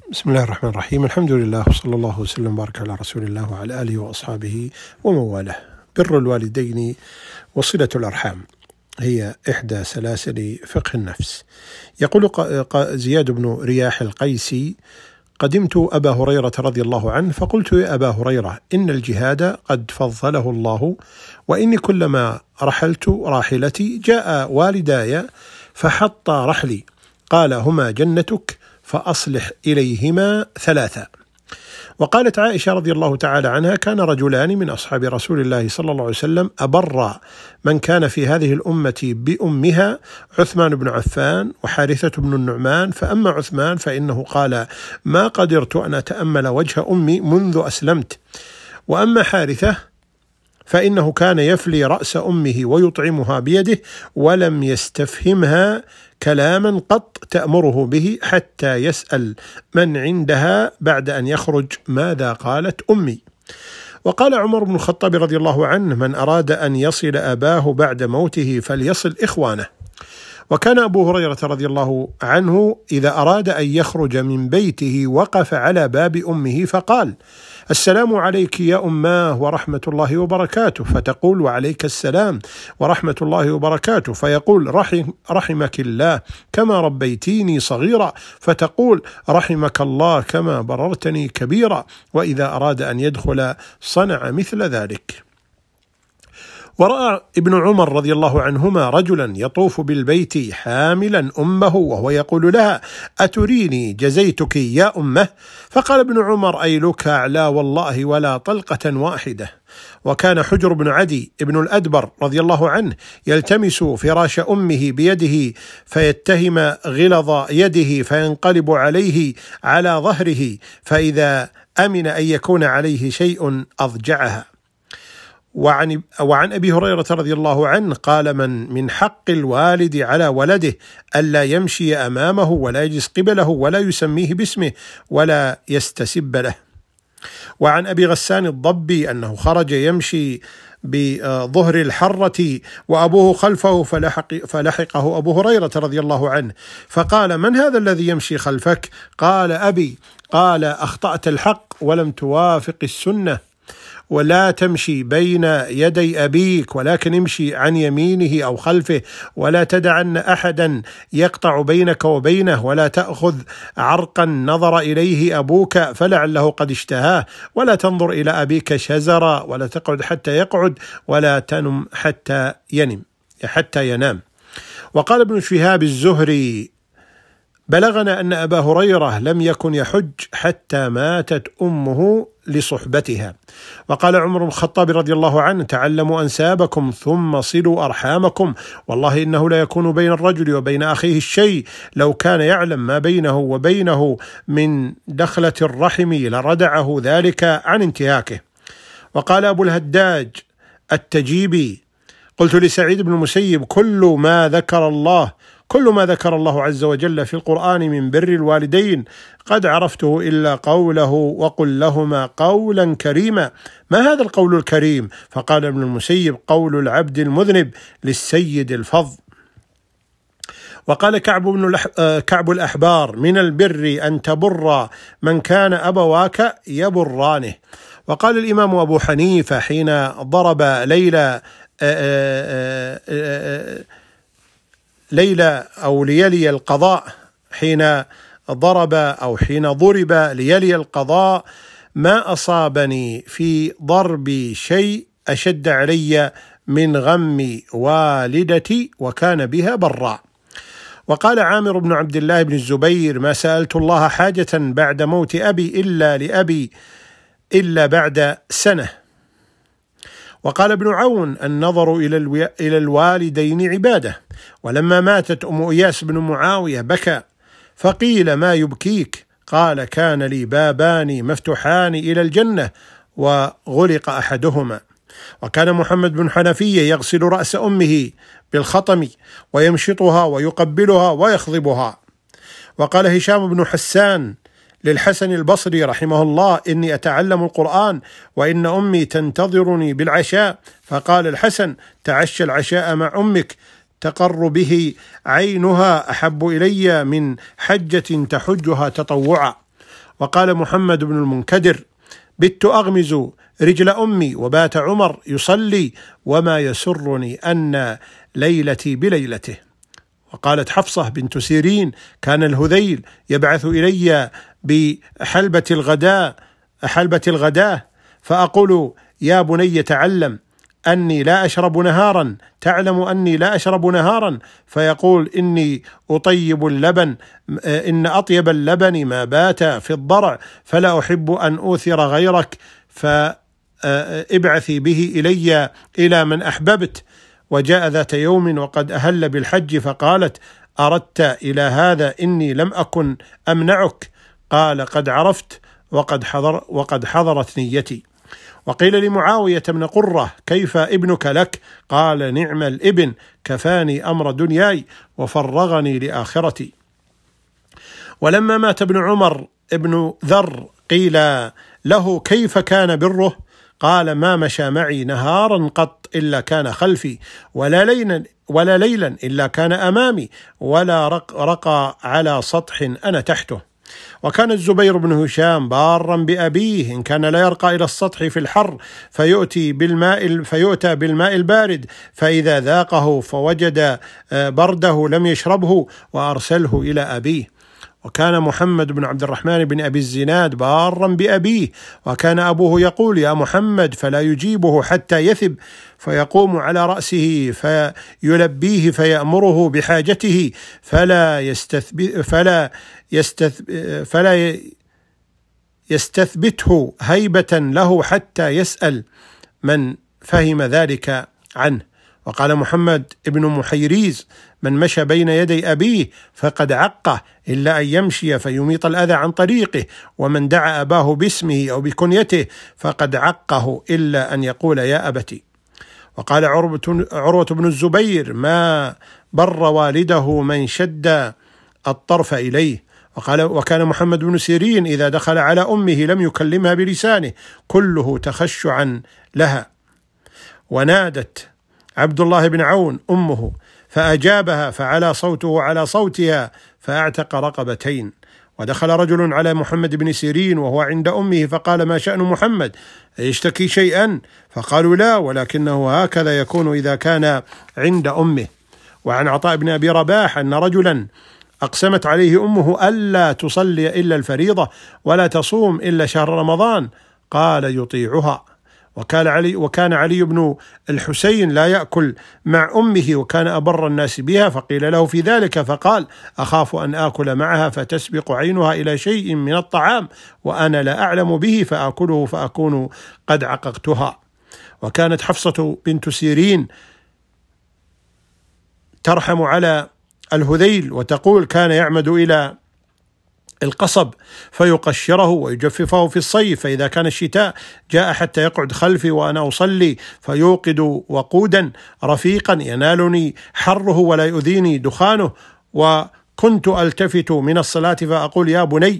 بسم الله الرحمن الرحيم. الحمد لله وصلى الله وسلم وبارك على رسول الله وعلى آله وأصحابه ومن والاه. بر الوالدين وصلة الأرحام هي إحدى سلاسل فقه النفس. يقول زياد بن رياح القيسي: قدمت أبا هريرة رضي الله عنه فقلت: يا أبا هريرة، إن الجهاد قد فضله الله، وإني كلما رحلت راحلتي جاء والداي فحط رحلي، قال: هما جنتك فأصلح إليهما ثلاثة. وقالت عائشة رضي الله تعالى عنها: كان رجلان من أصحاب رسول الله صلى الله عليه وسلم أبر من كان في هذه الأمة بأمها، عثمان بن عفان وحارثة بن النعمان. فأما عثمان فإنه قال: ما قدرت أن أتأمل وجه أمي منذ أسلمت، وأما حارثة فإنه كان يفلي رأس أمه ويطعمها بيده، ولم يستفهمها كلاما قط تأمره به حتى يسأل من عندها بعد أن يخرج: ماذا قالت أمي؟ وقال عمر بن الخطاب رضي الله عنه: من أراد أن يصل أباه بعد موته فليصل إخوانه. وكان أبو هريرة رضي الله عنه إذا أراد أن يخرج من بيته وقف على باب أمه فقال: السلام عليك يا أماه ورحمة الله وبركاته، فتقول: وعليك السلام ورحمة الله وبركاته، فيقول: رحمك الله كما ربيتيني صغيرا، فتقول: رحمك الله كما بررتني كبيرا. وإذا أراد أن يدخل صنع مثل ذلك. ورأى ابن عمر رضي الله عنهما رجلا يطوف بالبيت حاملا أمه وهو يقول لها: أتريني جزيتك يا أمه؟ فقال ابن عمر: أي لك لا والله ولا طلقة واحدة. وكان حجر بن عدي ابن الأدبر رضي الله عنه يلتمس فراش أمه بيده فيتهم غلظ يده فينقلب عليه على ظهره، فإذا أمن أن يكون عليه شيء أضجعها. وعن أبي هريرة رضي الله عنه قال: من حق الوالد على ولده ألا يمشي أمامه ولا يجلس قبله ولا يسميه باسمه ولا يستسب له. وعن أبي غسان الضبي أنه خرج يمشي بظهر الحرة وأبوه خلفه فلحقه أبو هريرة رضي الله عنه فقال: من هذا الذي يمشي خلفك؟ قال: أبي. قال: أخطأت الحق ولم توافق السنة، ولا تمشي بين يدي أبيك، ولكن امشي عن يمينه أو خلفه، ولا تدعن أحدا يقطع بينك وبينه، ولا تأخذ عرقا نظر إليه أبوك فلعله قد اشتهاه، ولا تنظر إلى أبيك شزرا، ولا تقعد حتى يقعد، ولا تنم حتى ينام. وقال ابن شهاب الزهري: بلغنا أن أبا هريرة لم يكن يحج حتى ماتت أمه لصحبتها. وقال عمر بن الخطاب رضي الله عنه: تعلموا أنسابكم ثم صلوا أرحامكم، والله إنه لا يكون بين الرجل وبين أخيه الشيء، لو كان يعلم ما بينه وبينه من دخلة الرحم لردعه ذلك عن انتهاكه. وقال أبو الهداج التجيبي: قلت لسعيد بن المسيب: كل ما ذكر الله عز وجل في القرآن من بر الوالدين قد عرفته إلا قوله: وقل لهما قولا كريما. ما هذا القول الكريم؟ فقال ابن المسيب: قول العبد المذنب للسيد الفظ. وقال كعب الأحبار: من البر أن تبر من كان أبواك يبرانه. وقال الإمام أبو حنيفة حين ضرب ليلى أو ليلي القضاء، حين ضرب ليلي القضاء: ما أصابني في ضربي شيء أشد علي من غم والدتي وكان بها برا. وقال عامر بن عبد الله بن الزبير: ما سألت الله حاجة بعد موت أبي إلا بعد سنة. وقال ابن عون: النظر إلى الوالدين عبادة. ولما ماتت أم إياس بن معاوية بكى، فقيل: ما يبكيك؟ قال: كان لي بابان مفتوحان إلى الجنة وغلق أحدهما. وكان محمد بن حنفية يغسل رأس أمه بالخطم ويمشطها ويقبلها ويخضبها. وقال هشام بن حسان للحسن البصري رحمه الله: إني أتعلم القرآن وإن أمي تنتظرني بالعشاء. فقال الحسن: تعشى العشاء مع أمك تقر به عينها أحب إلي من حجة تحجها تطوعا. وقال محمد بن المنكدر: بت أغمز رجل أمي وبات عمر يصلي وما يسرني أن ليلتي بليلته. وقالت حفصة بنت سيرين: كان الهذيل يبعث إلي بحلبة الغداء فأقول: يا بني تعلم أني لا أشرب نهارا، تعلم أني لا أشرب نهارا، فيقول: إني أطيب اللبن، إن أطيب اللبن ما بات في الضرع، فلا أحب أن أوثر غيرك، فابعثي به إلي إلى من أحببت. وجاء ذات يوم وقد أهل بالحج فقالت: أردت إلى هذا إني لم أكن أمنعك. قال: قد عرفت وقد حضرت نيتي. وقيل لمعاوية بن قرة: كيف ابنك لك؟ قال: نعم الابن، كفاني أمر دنياي وفرغني لآخرتي. ولما مات ابن عمر ابن ذر قيل له: كيف كان بره؟ قال: ما مشى معي نهارا قط إلا كان خلفي، ولا ليلا إلا كان أمامي، ولا رقى على سطح أنا تحته. وكان الزبير بن هشام بارا بأبيه، إن كان لا يرقى إلى السطح في الحر فيؤتى بالماء البارد، فإذا ذاقه فوجد برده لم يشربه وأرسله إلى أبيه. وكان محمد بن عبد الرحمن بن أبي الزناد بارا بأبيه، وكان أبوه يقول: يا محمد، فلا يجيبه حتى يثب، فيقوم على رأسه فيلبيه فيأمره بحاجته، فلا يستثبته هيبة له حتى يسأل من فهم ذلك عنه. وقال محمد بن محيريز: من مشى بين يدي أبيه فقد عقه إلا أن يمشي فيميط الأذى عن طريقه، ومن دعا أباه باسمه أو بكنيته فقد عقه إلا أن يقول يا أبتي. وقال عروة بن الزبير: ما بر والده من شد الطرف إليه. وكان محمد بن سيرين إذا دخل على أمه لم يكلمها بلسانه، كله تخشعا لها. ونادت عبد الله بن عون أمه فأجابها، فعلى صوته على صوتها فأعتق رقبتين. ودخل رجل على محمد بن سيرين وهو عند أمه فقال: ما شأن محمد؟ يشتكي شيئا؟ فقالوا: لا، ولكنه هكذا يكون إذا كان عند أمه. وعن عطاء بن أبي رباح أن رجلا أقسمت عليه أمه ألا تصلي إلا الفريضة ولا تصوم إلا شهر رمضان، قال: يطيعها. وكان علي بن الحسين لا يأكل مع أمه، وكان أبر الناس بها، فقيل له في ذلك فقال: أخاف أن آكل معها فتسبق عينها إلى شيء من الطعام وأنا لا أعلم به فآكله فأكون قد عققتها. وكانت حفصة بنت سيرين ترحم على الهذيل وتقول: كان يعمد إلى القصب فيقشره ويجففه في الصيف، فإذا كان الشتاء جاء حتى يقعد خلفي وأنا أصلي فيوقد وقودا رفيقا ينالني حره ولا يؤذيني دخانه. وكنت ألتفت من الصلاة فأقول: يا بني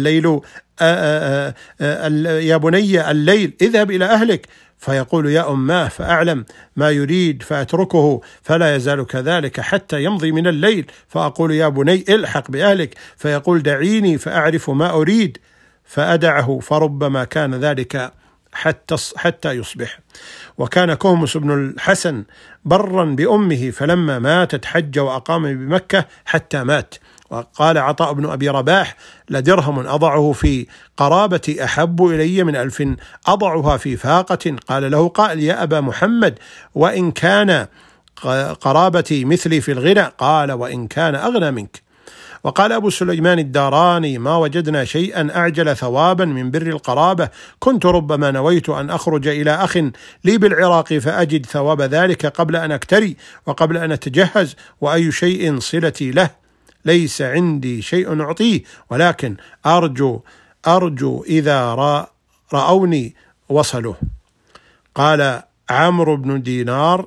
الليل اذهب إلى أهلك، فيقول: يا أماه، فأعلم ما يريد فأتركه، فلا يزال كذلك حتى يمضي من الليل، فأقول: يا بني الحق بأهلك، فيقول: دعيني فأعرف ما أريد، فأدعه، فربما كان ذلك حتى يصبح. وكان كهمس بن الحسن برا بأمه، فلما ماتت حج وأقام بمكة حتى مات. وقال عطاء بن أبي رباح: لدرهم أضعه في قرابتي أحب إلي من 1000 أضعها في فاقة. قال له قائل: يا أبا محمد، وإن كان قرابتي مثلي في الغنى؟ قال: وإن كان أغنى منك. وقال أبو سليمان الداراني: ما وجدنا شيئا أعجل ثوابا من بر القرابة، كنت ربما نويت أن أخرج إلى أخ لي بالعراق فأجد ثواب ذلك قبل أن أكتري وقبل أن أتجهز، وأي شيء صلتي له؟ ليس عندي شيء أعطيه، ولكن أرجو إذا رأوني وصلوا. قال عمرو بن دينار: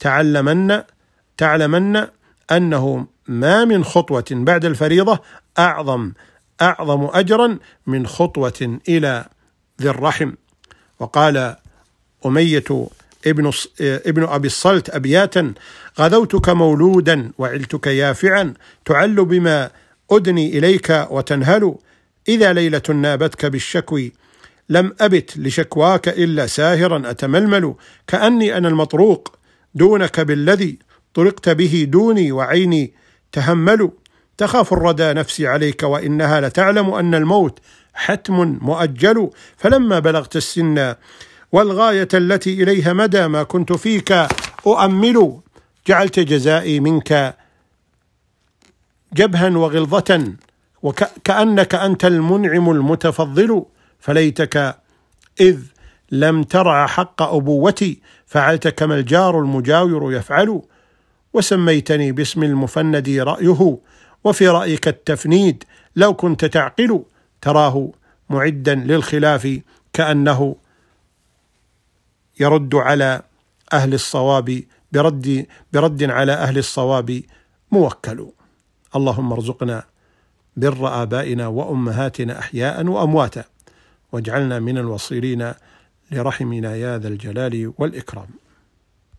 تعلمن أنه ما من خطوة بعد الفريضة أعظم أجرا من خطوة إلى ذي الرحم. وقال أمية ابن أبي الصلت أبياتا: غذوتك مولودا وعلتك يافعا، تعل بما أدني إليك وتنهل، إذا ليلة نابتك بالشكوي لم أبت لشكواك إلا ساهرا أتململ، كأني أنا المطروق دونك بالذي طرقت به دوني وعيني تهمل. تخاف الردى نفسي عليك وإنها لتعلم أن الموت حتم مؤجل، فلما بلغت السن والغاية التي إليها مدى ما كنت فيك أؤمل، جعلت جزائي منك جبها وغلظة وكأنك أنت المنعم المتفضل، فليتك إذ لم ترع حق أبوتي فعلت كما الجار المجاور يفعل، وسميتني باسم المفند رأيه وفي رأيك التفنيد لو كنت تعقل، تراه معدا للخلاف كأنه يرد على أهل الصواب برد على أهل الصواب موكل. اللهم ارزقنا بر آبائنا وأمهاتنا أحياء وأمواتا، واجعلنا من الوصيلين لرحمنا يا ذا الجلال والإكرام.